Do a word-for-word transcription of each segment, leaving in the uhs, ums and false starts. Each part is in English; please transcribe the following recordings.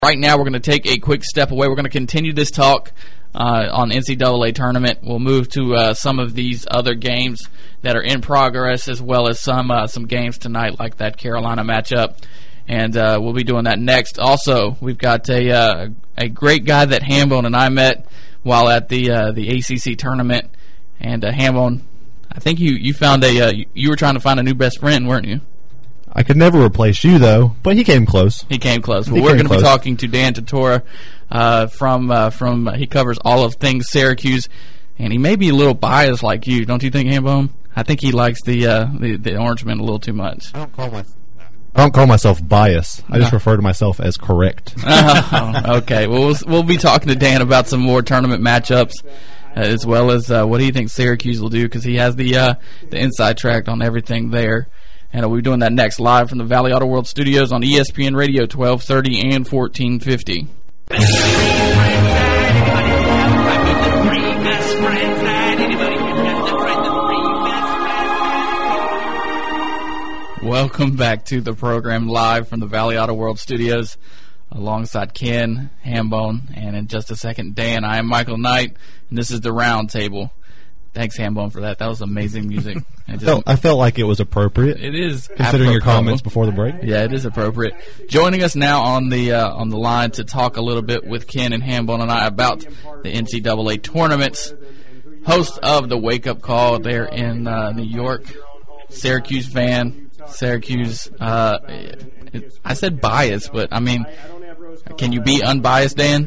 Right now, we're going to take a quick step away. We're going to continue this talk uh, on N C double A tournament. We'll move to uh, some of these other games that are in progress, as well as some uh, some games tonight, like that Carolina matchup. And uh, we'll be doing that next. Also, we've got a uh, a great guy that Hambone and I met while at the uh, the A C C tournament. And uh, Hambone, I think you you found a uh, you were trying to find a new best friend, weren't you? I could never replace you, though, but he came close. He came close. Well, he we're going to close. be talking to Dan Tortora uh, from uh, from uh, he covers all of things Syracuse, and he may be a little biased like you, don't you think, Hambone? I think he likes the uh, the, the Orangemen a little too much. I don't call my I don't call myself biased. I just no. refer to myself as correct. Oh, okay. Well, well, we'll be talking to Dan about some more tournament matchups, uh, as well as uh, what he thinks Syracuse will do, because he has the uh, the inside track on everything there. And we'll be doing that next live from the Valley Auto World studios on E S P N Radio twelve thirty and fourteen fifty. Welcome back to the program live from the Valley Auto World studios alongside Ken, Hambone, and in just a second, Dan. I am Michael Knight, and this is the Round Table. Thanks, Hambone, for that. That was amazing music. I felt, I felt like it was appropriate. It is, considering apropos. your comments before the break. Yeah, it is appropriate. Joining us now on the uh, on the line to talk a little bit with Ken and Hambone and I about the N C double A tournaments. Host of the Wake Up Call there in uh, New York, Syracuse fan, Syracuse. Uh, it, I said biased, but I mean, can you be unbiased, Dan?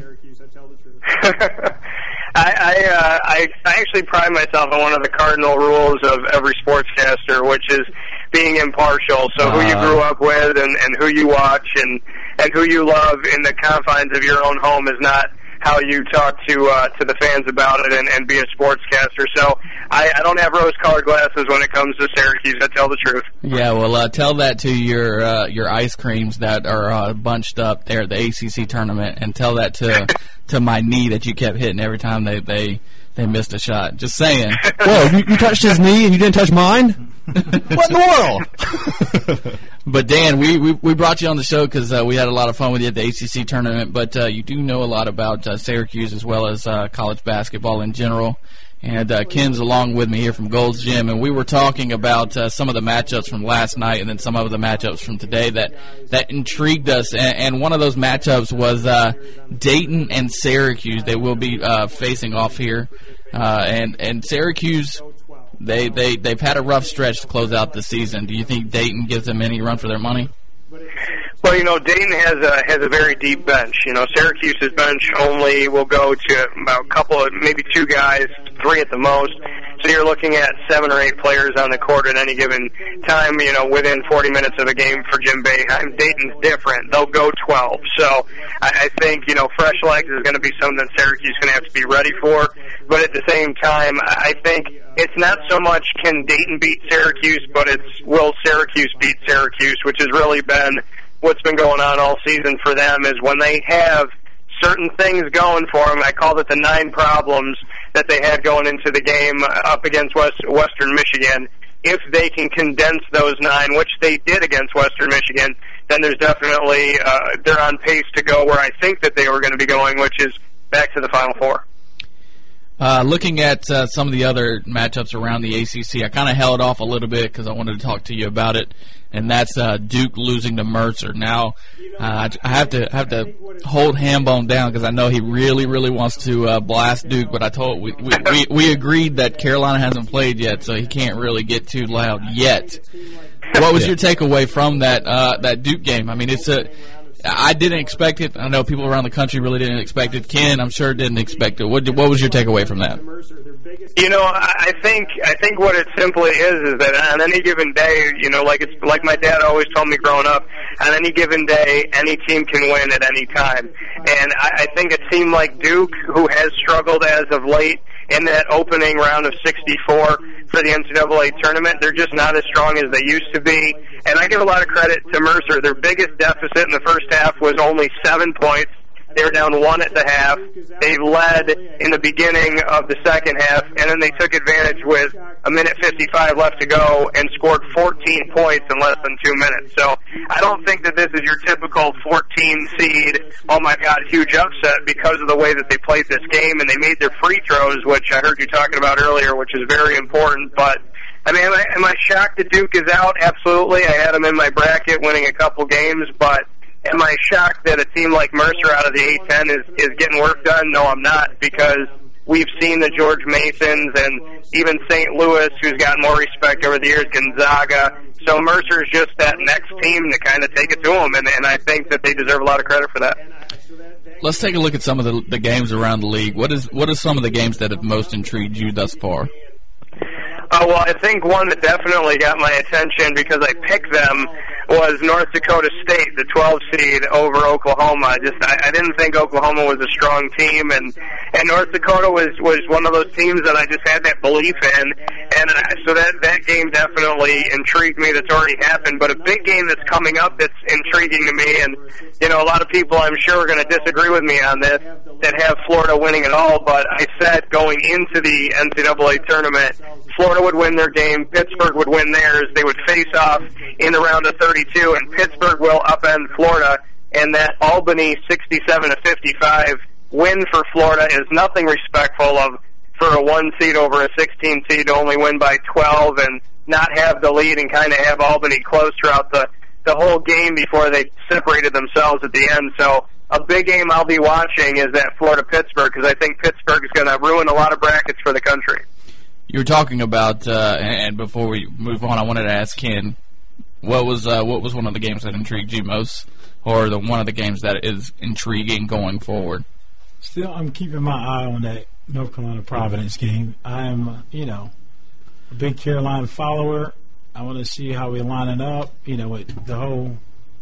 I I, uh, I I actually pride myself on one of the cardinal rules of every sportscaster, which is being impartial. So who you grew up with and, and who you watch and, and who you love in the confines of your own home is not how you talk to uh, to the fans about it and, and be a sportscaster. So I, I don't have rose-colored glasses when it comes to Syracuse. I tell the truth. Yeah, well, uh, tell that to your uh, your ice creams that are uh, bunched up there at the A C C tournament, and tell that to to my knee that you kept hitting every time they they, they missed a shot. Just saying. Whoa, you, you touched his knee and you didn't touch mine? What in the world? But Dan, we, we we brought you on the show because uh, we had a lot of fun with you at the A C C tournament. But uh, you do know a lot about uh, Syracuse as well as uh, college basketball in general. And uh, Ken's along with me here from Gold's Gym, and we were talking about uh, some of the matchups from last night, and then some of the matchups from today that that intrigued us. And, and one of those matchups was uh, Dayton and Syracuse. They will be uh, facing off here, uh, and and Syracuse. They, they, they've had a rough stretch to close out the season. Do you think Dayton gives them any run for their money? Well, you know, Dayton has a has a very deep bench. You know, Syracuse's bench only will go to about a couple of, maybe two guys, three at the most. So you're looking at seven or eight players on the court at any given time, you know, within forty minutes of a game for Jim Boeheim. Dayton's different. They'll go twelve. So I, I think, you know, fresh legs is going to be something that Syracuse is going to have to be ready for. But at the same time, I think it's not so much can Dayton beat Syracuse, but it's will Syracuse beat Syracuse, which has really been what's been going on all season for them, is when they have certain things going for them. I called it the nine problems that they had going into the game up against West, Western Michigan. If they can condense those nine, which they did against Western Michigan, then there's definitely uh, they're on pace to go where I think that they were going to be going, which is back to the Final Four. Uh, looking at uh, some of the other matchups around the A C C, I kind of held off a little bit because I wanted to talk to you about it, and that's uh, Duke losing to Mercer. Now, uh, I have to have to hold Hambone down because I know he really, really wants to uh, blast Duke, but I told we, we we we agreed that Carolina hasn't played yet, so he can't really get too loud yet. What was your takeaway from that uh, that Duke game? I mean, it's a I didn't expect it. I know people around the country really didn't expect it. Ken, I'm sure, didn't expect it. What, did, what was your takeaway from that? You know, I think I think what it simply is is that on any given day, you know, like it's like my dad always told me growing up, on any given day, any team can win at any time. And I, I think a team like Duke, who has struggled as of late in that opening round of sixty-four for the N C double A tournament, they're just not as strong as they used to be. And I give a lot of credit to Mercer. Their biggest deficit in the first half was only seven points. They were down one at the half. They led in the beginning of the second half, and then they took advantage with a minute fifty-five left to go and scored fourteen points in less than two minutes. So I don't think that this is your typical fourteen seed, oh my God, huge upset because of the way that they played this game, and they made their free throws, which I heard you talking about earlier, which is very important. But I mean, am I, am I shocked that Duke is out? Absolutely. I had them in my bracket winning a couple games, but am I shocked that a team like Mercer out of the A ten is, is getting work done? No, I'm not, because we've seen the George Masons and even Saint Louis, who's gotten more respect over the years, Gonzaga. So Mercer's just that next team to kind of take it to them, and, and I think that they deserve a lot of credit for that. Let's take a look at some of the, the games around the league. What is what are some of the games that have most intrigued you thus far? Uh, well, I think one that definitely got my attention because I picked them was North Dakota State, the twelve seed, over Oklahoma. Just I, I didn't think Oklahoma was a strong team, and and North Dakota was was one of those teams that I just had that belief in, and I, so that that game definitely intrigued me. That's already happened, but a big game that's coming up that's intriguing to me, and you know a lot of people I'm sure are going to disagree with me on this that have Florida winning it all, but I said going into the N C double A tournament, Florida would win their game, Pittsburgh would win theirs. They would face off in the round of thirty-two, and Pittsburgh will upend Florida, and that Albany sixty-seven to fifty-five win for Florida is nothing respectful of for a one seed over a sixteen seed to only win by twelve and not have the lead and kind of have Albany close throughout the, the whole game before they separated themselves at the end. So a big game I'll be watching is that Florida-Pittsburgh, because I think Pittsburgh is going to ruin a lot of brackets for the country. You were talking about, uh, and before we move on, I wanted to ask Ken, what was uh, what was one of the games that intrigued you most, or the one of the games that is intriguing going forward? Still, I'm keeping my eye on that North Carolina Providence game. I'm, you know, a big Carolina follower. I want to see how we're lining up. You know, with the whole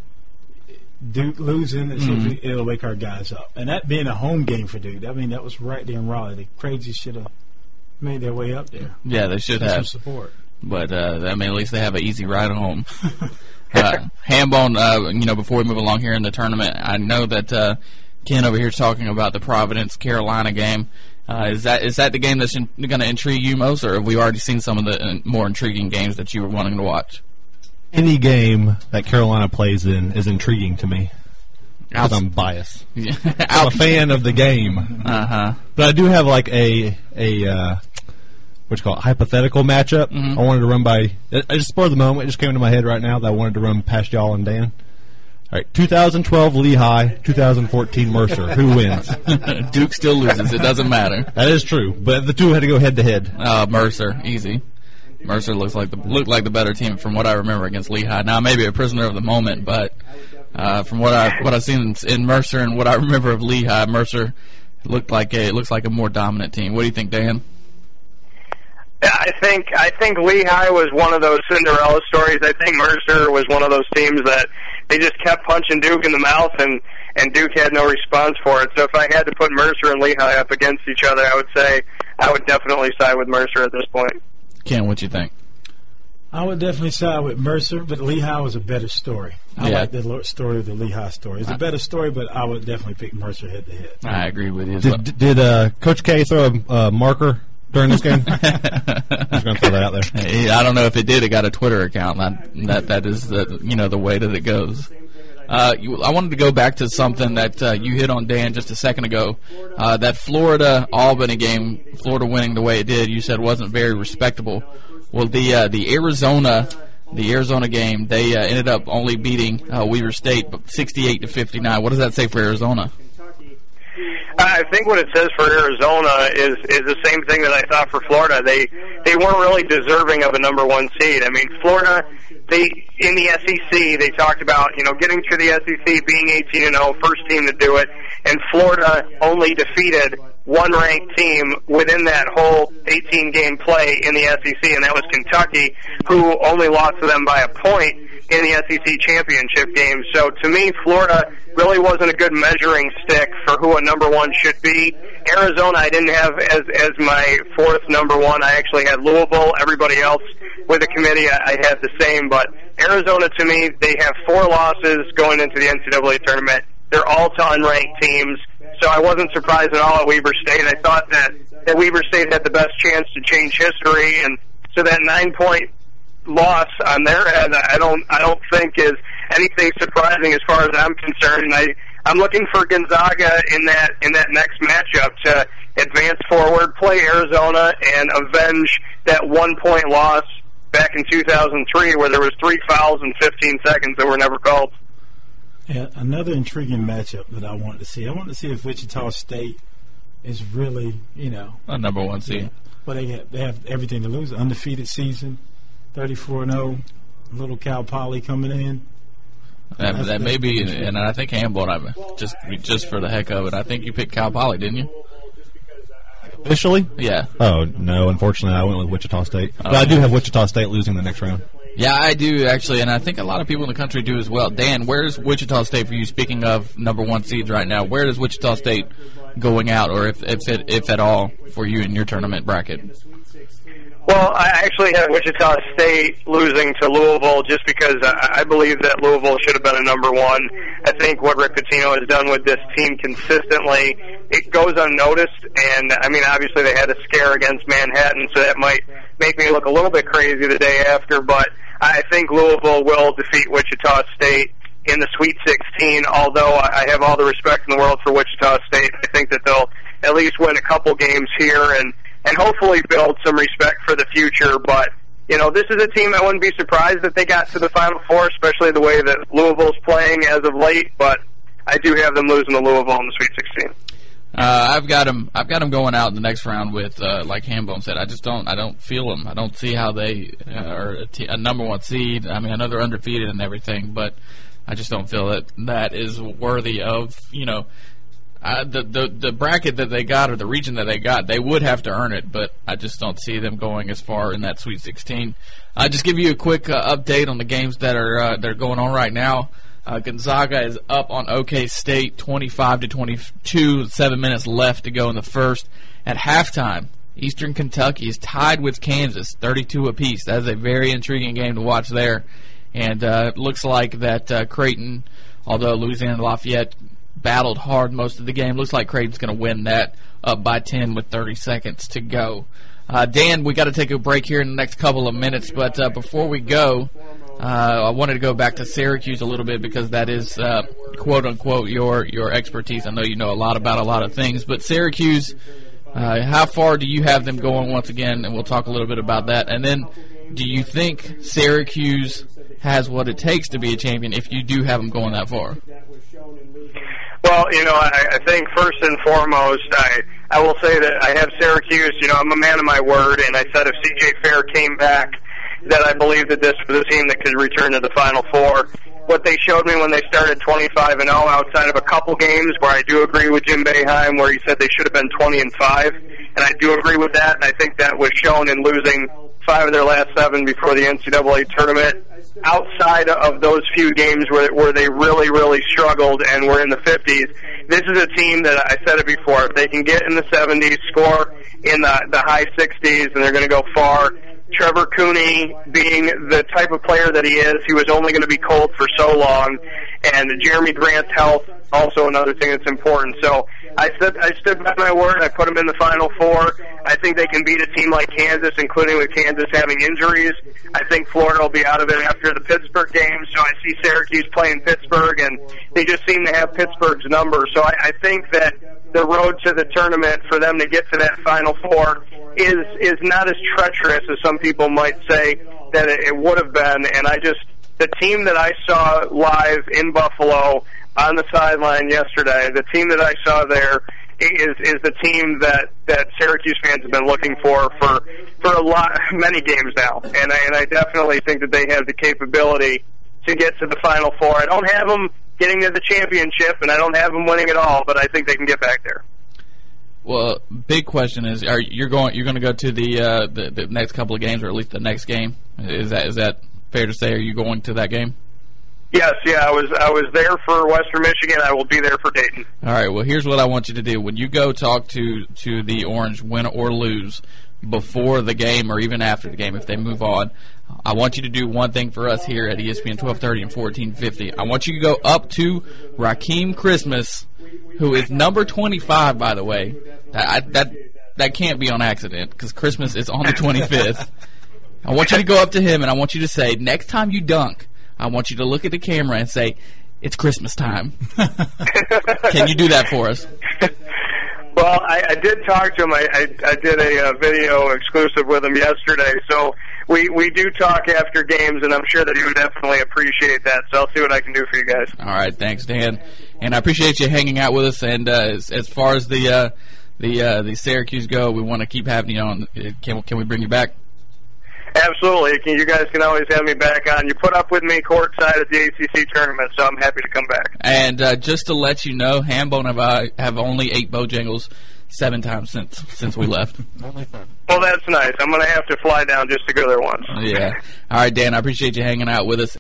Duke losing, it mm-hmm. be, it'll wake our guys up. And that being a home game for Duke, I mean, that was right there in Raleigh. The Crazies should have made their way up there. Yeah, they should have. Some support. But, uh, I mean, at least they have an easy ride home. uh, Hambone, uh, you know, before we move along here in the tournament, I know that uh, Ken over here is talking about the Providence-Carolina game. Uh, is that is that the game that's in, going to intrigue you most, or have we already seen some of the uh, more intriguing games that you were wanting to watch? Any game that Carolina plays in is intriguing to me. Because I'm biased. Yeah. I'm a fan of the game. Uh-huh. But I do have like a, a uh, what you call it, hypothetical matchup. Mm-hmm. I wanted to run by, I just spur of the moment, it just came into my head right now that I wanted to run past y'all and Dan. All right, two thousand twelve Lehigh, two thousand fourteen Mercer. Who wins? Duke still loses. It doesn't matter. That is true, but the two had to go head to head. Uh, Mercer, easy. Mercer looks like the looked like the better team from what I remember against Lehigh. Now maybe a prisoner of the moment, but uh, from what I what I've seen in, in Mercer and what I remember of Lehigh, Mercer looked like a it looks like a more dominant team. What do you think, Dan? I think I think Lehigh was one of those Cinderella stories. I think Mercer was one of those teams that they just kept punching Duke in the mouth, and, and Duke had no response for it. So if I had to put Mercer and Lehigh up against each other, I would say I would definitely side with Mercer at this point. Ken, what you think? I would definitely side with Mercer, but Lehigh was a better story. I yeah. like the story of the Lehigh story. It's a better story, but I would definitely pick Mercer head to head. I agree with you. As did well. did uh, Coach K throw a uh, marker during this game? I'm just going to throw that out there. Hey, I don't know if it did. It got a Twitter account. That that, that is the you know the way that it goes. Uh, you, I wanted to go back to something that uh, you hit on, Dan, just a second ago. Uh, that Florida-Albany game, Florida winning the way it did, you said wasn't very respectable. Well, the uh, the Arizona the Arizona game, they uh, ended up only beating uh, Weber State sixty-eight to fifty-nine. What does that say for Arizona? I think what it says for Arizona is is the same thing that I thought for Florida. They they weren't really deserving of a number one seed. I mean, Florida, they in the S E C, they talked about you know getting to the S E C, being eighteen and oh, first team to do it, and Florida only defeated one ranked team within that whole eighteen game play in the S E C, and that was Kentucky, who only lost to them by a point in the S E C championship game. So to me, Florida really wasn't a good measuring stick for who a number one should be. Arizona I didn't have as as my fourth number one. I actually had Louisville. Everybody else with the committee, I, I had the same. But Arizona, to me, they have four losses going into the N C double A tournament. They're all to unranked teams. So I wasn't surprised at all at Weber State. I thought that, that Weber State had the best chance to change history, and so that nine-point loss on their end, I don't, I don't think is anything surprising as far as I'm concerned. And I, I'm looking for Gonzaga in that in that next matchup to advance forward, play Arizona, and avenge that one-point loss back in two thousand three, where there was three fouls in fifteen seconds that were never called. Yeah, another intriguing matchup that I wanted to see. I wanted to see if Wichita State is really, you know, a number one seed. Yeah, well, they have, they have everything to lose. Undefeated season, thirty-four and oh. Little Cal Poly coming in. That, that may be, and I think Hamblin, I just just for the heck of it, I think you picked Cal Poly, didn't you? Officially? Yeah. Oh, no, unfortunately, I went with Wichita State. But Oh. I do have Wichita State losing the next round. Yeah, I do, actually, and I think a lot of people in the country do as well. Dan, where's Wichita State for you? Speaking of number one seeds right now, where is Wichita State going out, or if if, it, if at all, for you in your tournament bracket? Well, I actually have Wichita State losing to Louisville just because I I believe that Louisville should have been a number one. I think what Rick Pitino has done with this team consistently, it goes unnoticed. And, I mean, obviously they had a scare against Manhattan, so that might make me look a little bit crazy the day after. But I think Louisville will defeat Wichita State in the Sweet sixteen, although I have all the respect in the world for Wichita State. I think that they'll at least win a couple games here and and hopefully build some respect for the future. But, you know, this is a team I wouldn't be surprised that they got to the Final Four, especially the way that Louisville's playing as of late. But I do have them losing to Louisville in the Sweet sixteen. Uh, I've got them. I've got them going out in the next round with, uh, like Hambone said. I just don't. I don't feel them. I don't see how they uh, are a, t- a number one seed. I mean, I know they're undefeated and everything, but I just don't feel that that is worthy of, you know, uh, the the the bracket that they got or the region that they got. They would have to earn it, but I just don't see them going as far in that Sweet sixteen. I uh, just give you a quick uh, update on the games that are uh, that are going on right now. Uh, Gonzaga is up on OK State, twenty-five to twenty-two. Seven minutes left to go in the first. At halftime, Eastern Kentucky is tied with Kansas, thirty-two apiece. That is a very intriguing game to watch there. And uh, it looks like that uh, Creighton, although Louisiana Lafayette battled hard most of the game, looks like Creighton's going to win that up by ten with thirty seconds to go. Uh, Dan, we got to take a break here in the next couple of minutes, but uh, before we go, uh, I wanted to go back to Syracuse a little bit because that is, uh, quote unquote, your your expertise. I know you know a lot about a lot of things, but Syracuse, uh, how far do you have them going once again? And we'll talk a little bit about that. And then, do you think Syracuse has what it takes to be a champion if you do have them going that far? Well, you know, I, I think first and foremost, I I will say that I have Syracuse. You know, I'm a man of my word, and I said if C J Fair came back, that I believe that this was a team that could return to the Final Four. What they showed me when they started twenty-five and oh, outside of a couple games where I do agree with Jim Boeheim, where he said they should have been twenty and five, and I do agree with that, and I think that was shown in losing five of their last seven before the N C double A tournament. Outside of those few games where where they really, really struggled and were in the fifties, this is a team that, I said it before, if they can get in the seventies, score in the, the high sixties, and they're going to go far. Trevor Cooney being the type of player that he is, he was only going to be cold for so long, and Jeremy Grant's health, also another thing that's important. So I stood, I stood by my word. I put them in the Final Four. I think they can beat a team like Kansas, including with Kansas having injuries. I think Florida will be out of it after the Pittsburgh game, so I see Syracuse playing Pittsburgh, and they just seem to have Pittsburgh's number. So I, I think that the road to the tournament for them to get to that Final Four is is not as treacherous as some people might say that it, it would have been. And I just, the team that I saw live in Buffalo on the sideline yesterday, the team that I saw there is is the team that, that Syracuse fans have been looking for for, for a lot, many games now. And I, and I definitely think that they have the capability to get to the Final Four. I don't have them getting to the championship, and I don't have them winning at all, but I think they can get back there. Well, big question is: Are you're going? You're going to go to the, uh, the the next couple of games, or at least the next game? Is that is that fair to say? Are you going to that game? Yes, yeah. I was I was there for Western Michigan. I will be there for Dayton. All right. Well, here's what I want you to do: when you go talk to to the Orange, win or lose, before the game or even after the game if they move on. I want you to do one thing for us here at E S P N twelve thirty and fourteen fifty. I want you to go up to Raheem Christmas, who is number twenty-five, by the way. That that, that can't be on accident because Christmas is on the twenty-fifth. I want you to go up to him, and I want you to say, next time you dunk, I want you to look at the camera and say, it's Christmas time. Can you do that for us? Well, I, I did talk to him. I, I, I did a uh, video exclusive with him yesterday, so we, we do talk after games, and I'm sure that he would definitely appreciate that, so I'll see what I can do for you guys. All right, thanks, Dan. And I appreciate you hanging out with us, and uh, as, as far as the uh, the uh, the Syracuse go, we want to keep having you on. Can, can we bring you back? Absolutely. You guys can always have me back on. You put up with me courtside at the A C C tournament, so I'm happy to come back. And uh, just to let you know, Hambone and I have only ate Bojangles seven times since since we left. Well, that's nice. I'm going to have to fly down just to go there once. Yeah. All right, Dan, I appreciate you hanging out with us.